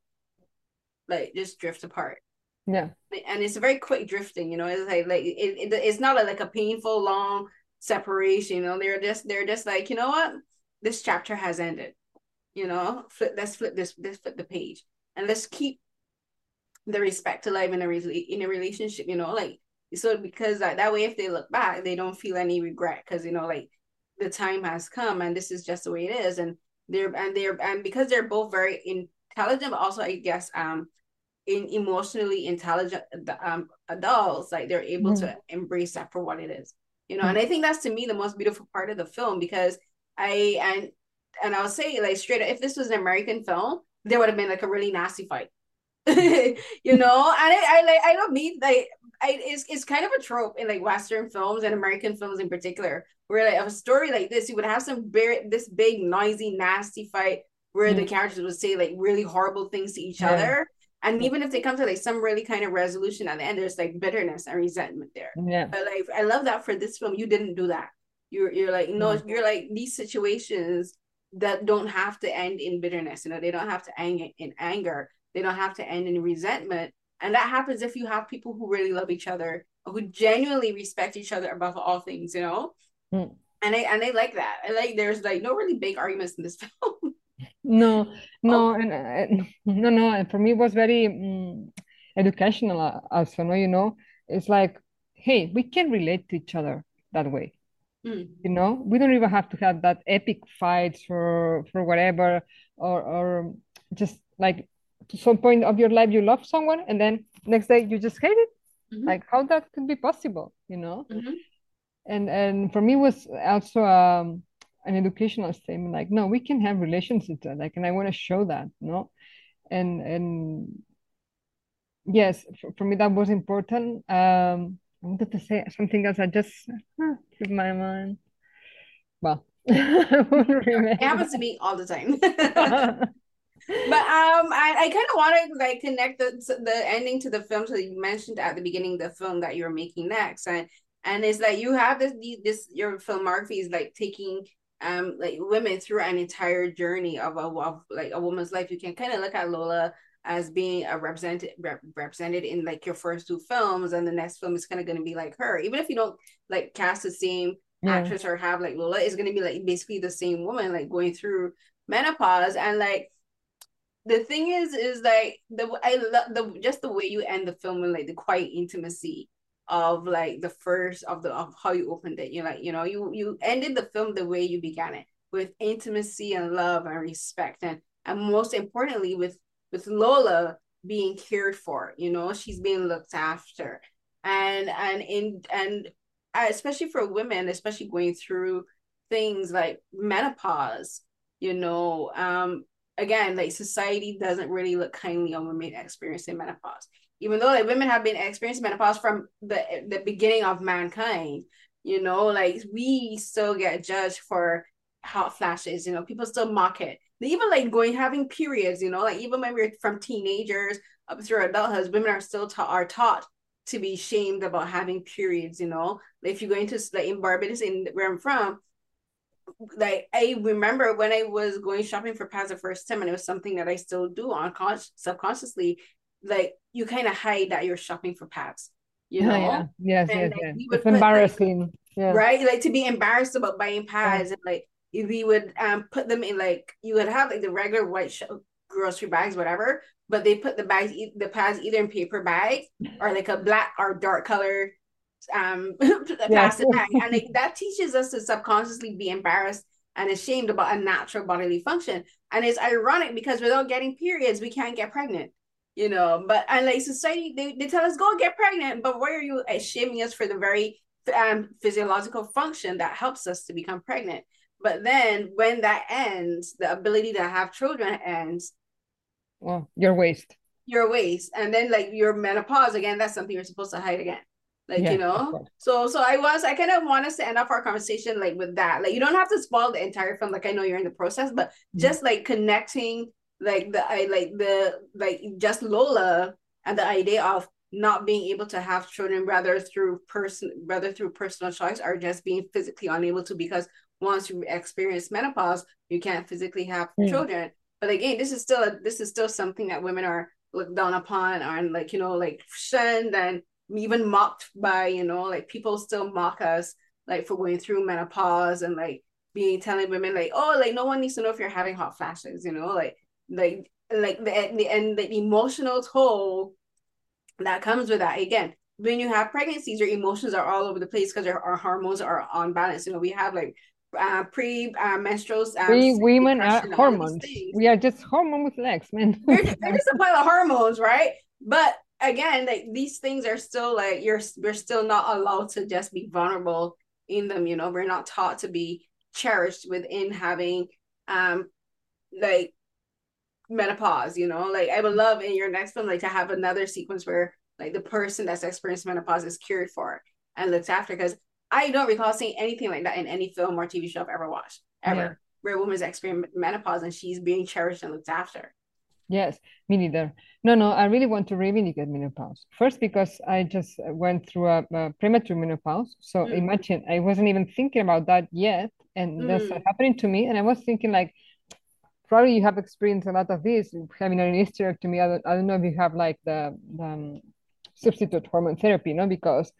like just drift apart. Yeah. And it's a very quick drifting, you know. It's it's not like a painful long separation, you know. They're just like, you know what, this chapter has ended, you know. Let's flip the page, and let's keep the respect alive in a relationship, you know, like, so because that way if they look back they don't feel any regret, because you know, like, the time has come and this is just the way it is. And they're because they're both very intelligent, but also I guess in emotionally intelligent adults, like they're able to embrace that for what it is, you know. And I think that's, to me, the most beautiful part of the film, because and I'll say, like, straight up, if this was an American film, there would have been like a really nasty fight. You know. And I don't mean like, it's kind of a trope in like Western films and American films in particular, where like a story like this, you would have this big noisy nasty fight where the characters would say like really horrible things to each other. And even if they come to like some really kind of resolution at the end, there's like bitterness and resentment there. But like, I love that for this film, you didn't do that. You're like, no, you're like, these situations that don't have to end in bitterness, you know, they don't have to end in anger, they don't have to end in resentment. And that happens if you have people who really love each other, who genuinely respect each other above all things, you know. And I like that. I like, there's like no really big arguments in this film. No, no, and no. And for me, it was very educational also. No, you know, it's like, hey, we can relate to each other that way. You know, we don't even have to have that epic fights for whatever, or just like to some point of your life you love someone and then next day you just hate it. Like, how that could be possible, you know? And for me, it was also an educational statement, like, no, we can have relationships, like, and I want to show that, no. And yes, for me that was important. I wanted to say something else, I just slipped my mind. Well, I won't remember. It happens to me all the time. But I kind of want to like connect the ending to the film. So you mentioned at the beginning the film that you're making next, and it's like you have this your filmography is like taking like women through an entire journey of like a woman's life. You can kind of look at Lola as being a represented in like your first two films, and the next film is kind of going to be like her, even if you don't like cast the same actress or have like Lola, is going to be like basically the same woman like going through menopause. And like, the thing is like, I love just the way you end the film with like the quiet intimacy of like the first of how you opened it. You're like, you know, you ended the film the way you began it, with intimacy and love and respect, and most importantly with Lola being cared for, you know, she's being looked after. And especially for women, especially going through things like menopause, you know, again, like, society doesn't really look kindly on women experiencing menopause, even though like women have been experiencing menopause from the beginning of mankind. You know, like, we still get judged for hot flashes. You know, people still mock it. They even like having periods. You know, like, even when we're from teenagers up through adulthood, women are still taught to be shamed about having periods. You know, like, if you're going to like in Barbados, in where I'm from, like, I remember when I was going shopping for pads the first time, and it was something that I still do subconsciously, like, you kind of hide that you're shopping for pads, you know. Yes, and yes, like, yes, we would it's put embarrassing. right, like, to be embarrassed about buying pads. And like, we would put them in, like, you would have like the regular white grocery bags, whatever, but they put the pads either in paper bags or like a black or dark color plastic bag. And like, that teaches us to subconsciously be embarrassed and ashamed about a natural bodily function. And it's ironic because without getting periods, we can't get pregnant, you know. But, and like, society, they tell us go get pregnant, but why are you shaming us for the very physiological function that helps us to become pregnant? But then when that ends, the ability to have children ends, well, your waist, and then like your menopause again, that's something you're supposed to hide again, like, you know. So I kind of want us to end off our conversation like with that. Like, you don't have to spoil the entire film, like, I know you're in the process, but just like connecting like just Lola and the idea of not being able to have children, rather through personal choice, or just being physically unable to, because once you experience menopause, you can't physically have Mm. children. But again, this is still something that women are looked down upon, and like, you know, like shunned and even mocked by, you know, like people still mock us like for going through menopause, and like being telling women like, oh, like no one needs to know if you're having hot flashes, you know, like the emotional toll that comes with that. Again, when you have pregnancies, your emotions are all over the place because our hormones are unbalanced. You know, we have like menstrual We women are depression, all these hormones. things. We are just hormone with legs, man. They're just a pile of hormones, right? But again, like these things are still like we're still not allowed to just be vulnerable in them. You know, we're not taught to be cherished within having like menopause. You know, like I would love in your next film like to have another sequence where like the person that's experienced menopause is cared for and looked after, because I don't recall seeing anything like that in any film or TV show I've ever watched, Yeah. ever, where a woman's experiencing menopause and she's being cherished and looked after. Yes, me neither. No, no, I really want to reivindicate menopause. First, because I just went through a premature menopause. So Mm. imagine I wasn't even thinking about that yet. And that's Mm. happening to me. And I was thinking, like, probably you have experienced a lot of this having an hysterectomy. I don't know if you have like the substitute hormone therapy, no, because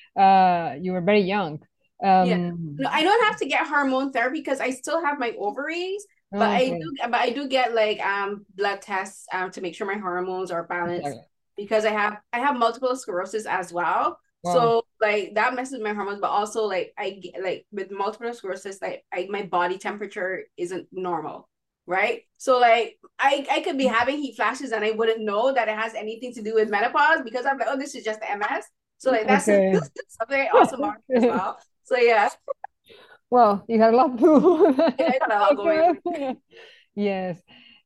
you were very young. Yeah. No, I Um, don't have to get hormone therapy because I still have my ovaries, but okay, I do get like blood tests to make sure my hormones are balanced, exactly. because I have multiple sclerosis as well. Wow. So like that messes with my hormones, but also like I get like with multiple sclerosis, like my body temperature isn't normal, right? So like I could be having heat flashes and I wouldn't know that it has anything to do with menopause, because I'm like, oh, this is just MS. So like that's Okay. something I also monitor as well. So yeah, Well, you had a lot to yeah, I got a lot going on. do. Yes.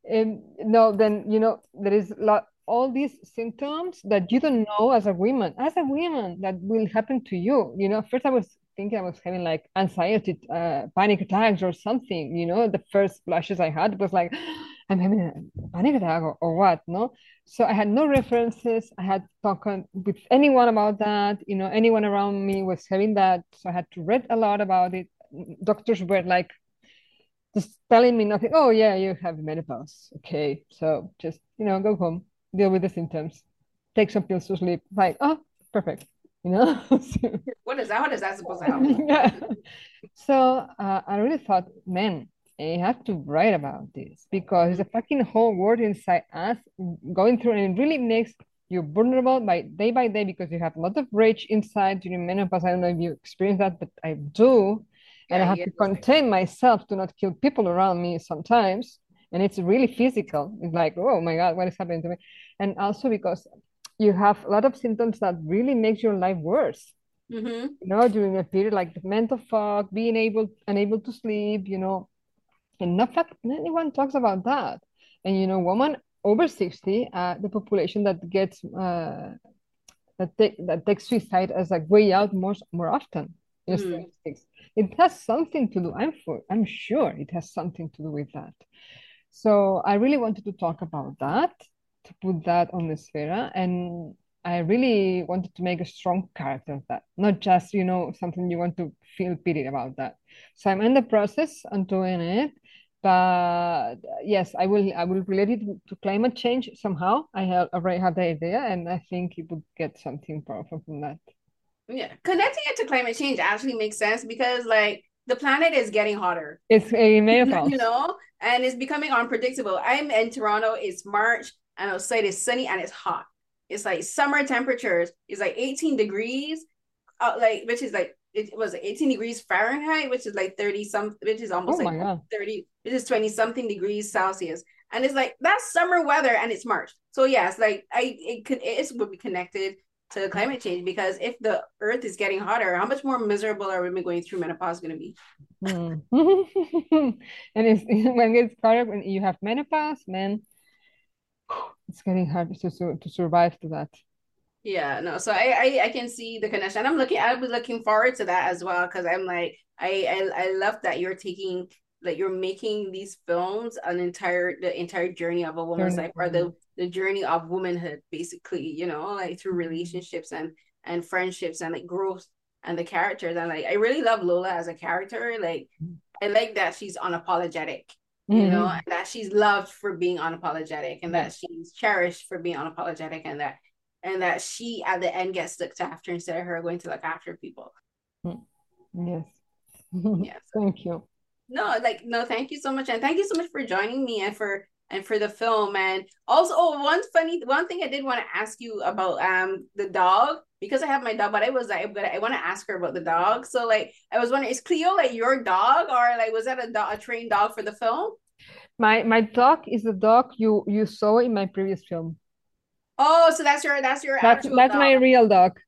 No, then there is all these symptoms that you don't know as a woman, that will happen to you. First I was thinking I was having like anxiety, panic attacks or something. The first flashes I had was like, I'm having a panic attack or what, no? So I had no references. I had talked with anyone about that. Anyone around me was having that, so I had to read a lot about it. Doctors were like just telling me nothing. Oh yeah, you have menopause. Okay, so just go home, deal with the symptoms, take some pills to sleep. Like, oh, perfect. So, What is that? What is that supposed to help? yeah. So I really thought, man, I have to write about this because Mm-hmm. it's a fucking whole world inside us going through, and it really makes you vulnerable by day because you have a lot of rage inside during menopause. I don't know if you experience that, but I do. And Yeah, I have yeah. to contain myself to not kill people around me sometimes. And it's really physical. It's like, oh my God, what is happening to me? And also because you have a lot of symptoms that really makes your life worse. Mm-hmm. During a period like the mental fog, being unable to sleep, and not fact anyone talks about that. And woman over 60, the population that gets that takes suicide as a way out more often in Mm-hmm. statistics. It has something to do. I'm sure it has something to do with that. So I really wanted to talk about that, to put that on the Sfera, and I really wanted to make a strong character of that, not just, something you want to feel pity about that. So I'm in the process on doing it, but yes, I will relate it to climate change somehow. Already have the idea, and I think it would get something powerful from that. Yeah. Connecting it to climate change actually makes sense because like the planet is getting hotter, It's a you menopause. know, and it's becoming unpredictable. I'm in Toronto, it's March, and outside it's sunny and it's hot. It's like summer temperatures. It's like 18 degrees, like which is like it was 18 degrees Fahrenheit, which is like 30 some, which is Oh almost my like God. 30, which is 20 something degrees Celsius. And it's like that's summer weather and it's March. So yes, like it would be connected to climate change, because if the earth is getting hotter, how much more miserable are women going through menopause going to be? Mm. And it's when it's harder when you have menopause, man, it's getting hard to survive to that. Yeah, no. So I can see the connection. I'll be looking forward to that as well, because I'm like I love that you're taking like you're making these films the entire journey of a woman's life, or the journey of womanhood, basically, you know, like through relationships and friendships and like growth and the characters. And like I really love Lola as a character. Like I like that she's unapologetic, you know, and that she's loved for being unapologetic, and that she's cherished for being unapologetic, and that she at the end gets looked after instead of her going to look after people. Yes. Yes. Thank you. No, thank you so much. And thank you so much for joining me and for the film. And also, one thing I did want to ask you about the dog, because I have my dog, but I was like, I want to ask her about the dog. So like I was wondering, is Cleo like your dog, or like was that a trained dog for the film? My dog is the dog you saw in my previous film. Oh, so that's your actual That's dog. my real dog.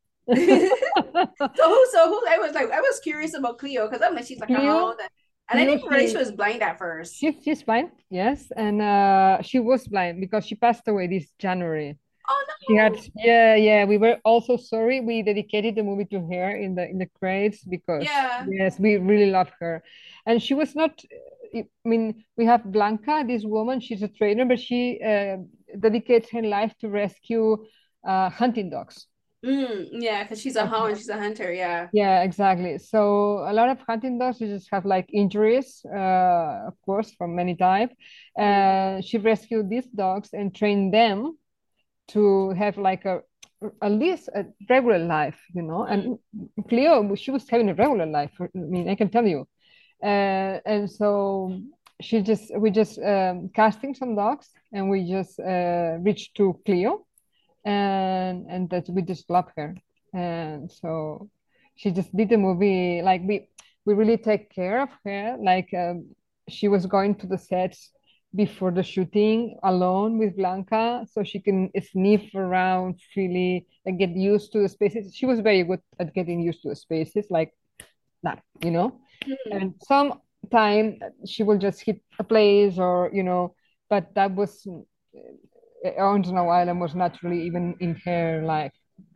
So who I was curious about Cleo, because I'm like, she's like Cleo, and I didn't realize she was blind at first. She's blind, yes, and she was blind because she passed away this January. Oh She had, no. yeah. We were also sorry. We dedicated the movie to her in the credits because Yeah. yes, we really love her, and she was not. I mean, we have Blanca, this woman. She's a trainer, but she dedicates her life to rescue hunting dogs. Yeah, because she's a hound, she's a hunter, yeah. Yeah, exactly. So a lot of hunting dogs they just have like injuries, of course, from many types. She rescued these dogs and trained them to have like at least a regular life, you know. And Cleo, she was having a regular life. I mean, I can tell you. And so we just casting some dogs, and we just reached to Cleo, and that we just love her, and so she just did the movie like we really take care of her. Like she was going to the sets before the shooting alone with Blanca, so she can sniff around freely and get used to the spaces. She was very good at getting used to the spaces like that, you know. And some time she will just hit a place, or you know, but that was once in a while and was naturally even in her life.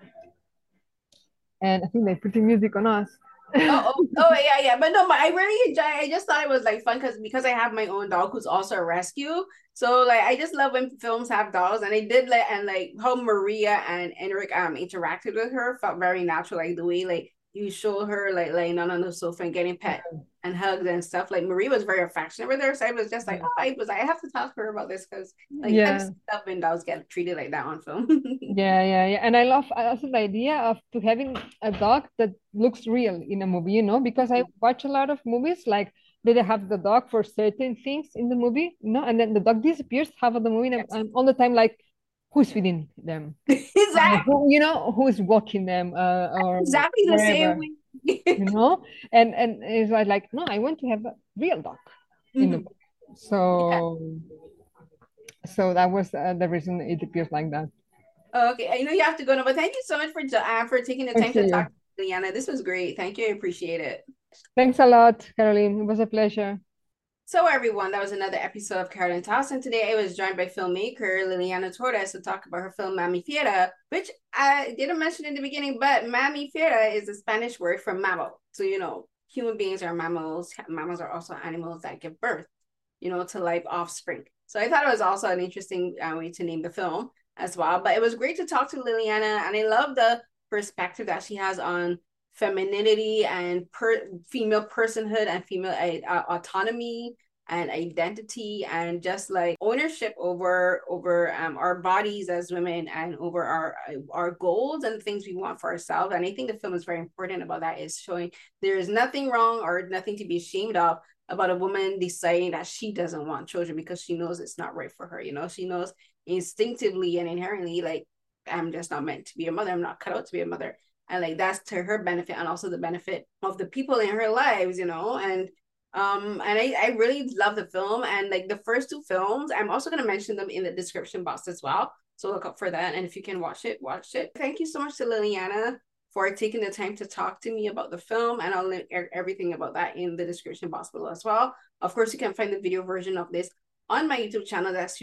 And I think they put the music on us. Yeah. But no, but I really enjoy. I just thought it was like fun because I have my own dog who's also a rescue. So like I just love when films have dogs, and I did like how Maria and Enric interacted with her felt very natural. Like the way like you show her like laying on the sofa and getting pet and hugged and stuff. Like Marie was very affectionate with her, so I was just like, I have to talk to her about this, because like I just love when dogs get treated like that on film. Yeah. And I love also the idea of to having a dog that looks real in a movie, you know, because I watch a lot of movies like they have the dog for certain things in the movie, you know, and then the dog disappears half of the movie, and I'm all the time like, who's feeding them? Exactly. You know, who is walking them, or Exactly the same wherever, way. you know? And it's like, no, I want to have a real dog in the movie. So that was the reason it appears like that. Okay, I know you have to go now, but thank you so much for taking the time Thank to talk you. to Liana. This was great. Thank you. I appreciate it. Thanks a lot, Caroline. It was a pleasure. So everyone, that was another episode of Caroline Talks, and today I was joined by filmmaker Liliana Torres to talk about her film Mami Fiera, which I didn't mention in the beginning, but Mami Fiera is a Spanish word for mammal. So, you know, human beings are mammals. Mammals are also animals that give birth, you know, to live offspring. So I thought it was also an interesting way to name the film as well. But it was great to talk to Liliana, and I love the perspective that she has on femininity and female personhood and female autonomy and identity, and just like ownership over our bodies as women, and over our goals and things we want for ourselves. And I think the film is very important about that, is showing there is nothing wrong or nothing to be ashamed of about a woman deciding that she doesn't want children because she knows it's not right for her. You know, she knows instinctively and inherently, like, I'm just not meant to be a mother. I'm not cut out to be a mother. And like that's to her benefit, and also the benefit of the people in her lives, you know. And I really love the film. And like the first two films, I'm also going to mention them in the description box as well, so look up for that. And if you can watch it. Thank you so much to Liliana for taking the time to talk to me about the film, and I'll link everything about that in the description box below as well. Of course, you can find the video version of this on my YouTube channel. That's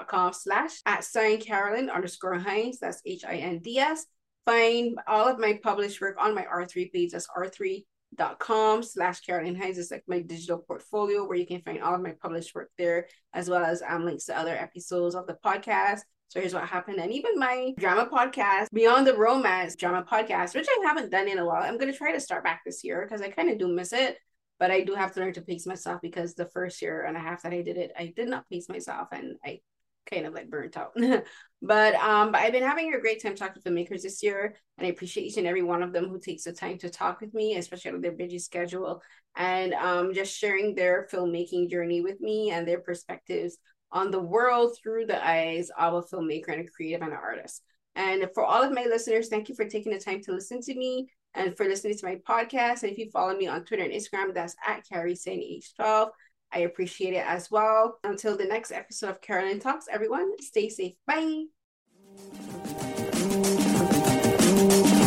youtube.com/@Caroline_Hinds. That's HINDS. Find all of my published work on my R3 page. That's R3 www.carolinehines.com/Caroline Hines is like my digital portfolio where you can find all of my published work there, as well as links to other episodes of the podcast. So Here's What Happened, and even my drama podcast, Beyond the Romance drama podcast, which I haven't done in a while. I'm going to try to start back this year because I kind of do miss it, but I do have to learn to pace myself because the first year and a half that I did it, I did not pace myself and I kind of like burnt out. but I've been having a great time talking to filmmakers this year, and I appreciate each and every one of them who takes the time to talk with me, especially on their busy schedule, and just sharing their filmmaking journey with me and their perspectives on the world through the eyes of a filmmaker and a creative and an artist. And for all of my listeners, thank you for taking the time to listen to me and for listening to my podcast. And if you follow me on Twitter and Instagram, that's at CarrieSaneH12. I appreciate it as well. Until the next episode of Caroline Talks, everyone, stay safe. Bye.